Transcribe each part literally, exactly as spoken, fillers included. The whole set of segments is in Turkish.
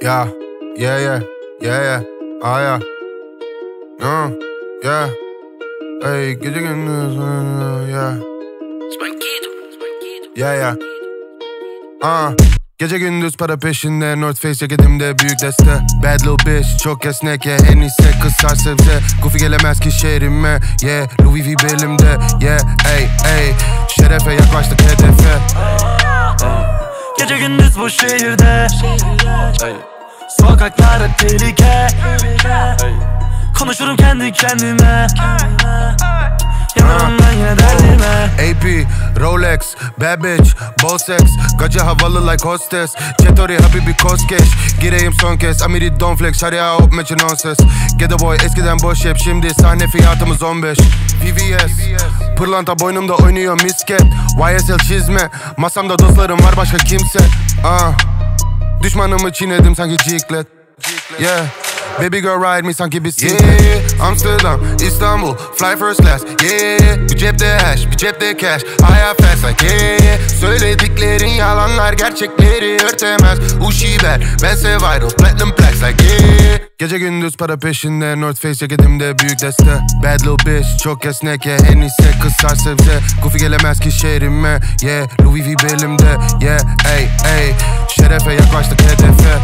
Yeah, yeah, yeah, yeah, yeah, ah yeah. Uh, yeah. Hey, gece gündüz, yeah. Yeah, yeah. Ah, gece gündüz para peşinde, North Face ceketimde büyük deste. Bad little bitch, çok esnek ya, en iyisi kızar sebze. Goofy gelemez ki şehrime, yeah. Louis V belimde, yeah, hey, hey. Şerefe yaklaştık hedefe. Gece gündüz bu şehirde, sokaklar hep tehlike. Konuşurum kendi kendime, yanarım ben yine derdime. A P, Rolex, bad bitch, bol sex. Gacı havalı like hostess. Çetori habibi koskeş. Gireyim son kez, Amiri don't flex. Şarya hop meçin on ses. Ghetto boy eskiden boş hep, şimdi sahne fiyatımız on beş. V V S, pırlanta boynumda oynuyor misket. Y S L çizme, masamda dostlarım var başka kimse. uh. Düşmanımı çiğnedim sanki ciklet. Yeah, baby girl ride me sanki bisiklet. Yeah, Amsterdam, İstanbul, fly first class. Yeah, bir cepte hash, bir cepte cash. Hayat fast like yeah. Söylediklerin yalanlar gerçekleri örtemez. Uşiber, bense viral, platinum plaques like yeah. Gece gündüz para peşinde, North Face ceketimde büyük deste. Bad little bitch, çok esnek ya, en iyisi kızar sebze. Goofy gelemez ki şehrime, yeah. Louis V belimde, yeah, hey, hey. Şerefe yaklaştık hedefe.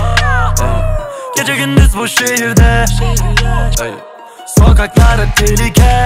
Gece gündüz bu şehirde, sokaklar hep tehlike.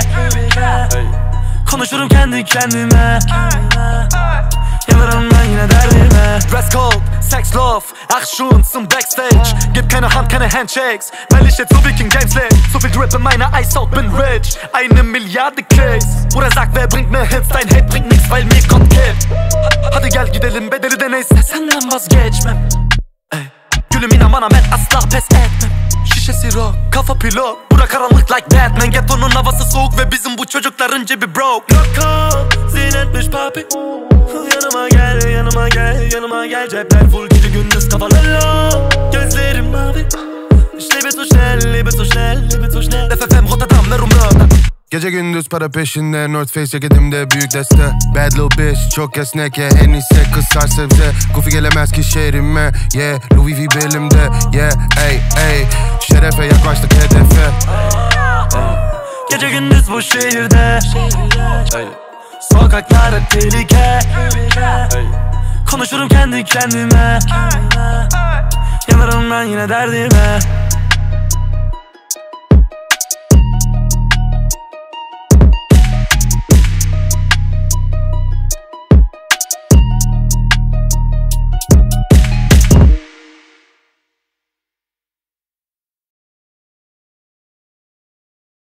Konuşurum kendi kendime, yanarım ben yine derdime. Dress code, sex love, Action zum Backstage. Gib keine Hand, keine Handshakes, weil ich jetzt so Viking Games leg. So viel Drip in meiner Eishaut, bin rich. Eine Milliarde Klicks. Bruder sagt, wer bringt mir Hits? Dein Hate bringt nix, weil mir kommt Kick. Hadi gel gidelim, bedeli de neyse senden vazgeçmem. Ey. Gülüm inan bana, ben asla pes etmem. Şişesi rock, kafa pilot. Bura karanlık like Batman. Ghetto'nun havası soğuk ve bizim bu çocukların cebi broke. Loco, zinetmiş papi. Yanıma gel, yanıma gel, yanıma gel. Cepler full, gece gündüz kafalı low. Gözlerim mavi. Ich lebe so schnell, lebe so schnell, lebe so schnell. F F M Rotterdam, verum Rotterdam. Gece gündüz para peşinde, North Face ceketimde büyük deste. Bad little bitch, çok esnek ya, en iyisi kızar sebze. Goofy gelemez ki şehrime, yeah. Louis V belimde, yeah, hey, hey. Şerefe yaklaştık hedefe. Gece gündüz bu şehirde, sokaklar hep tehlike. Konuşurum kendi kendime, yanarım ben yine derdime.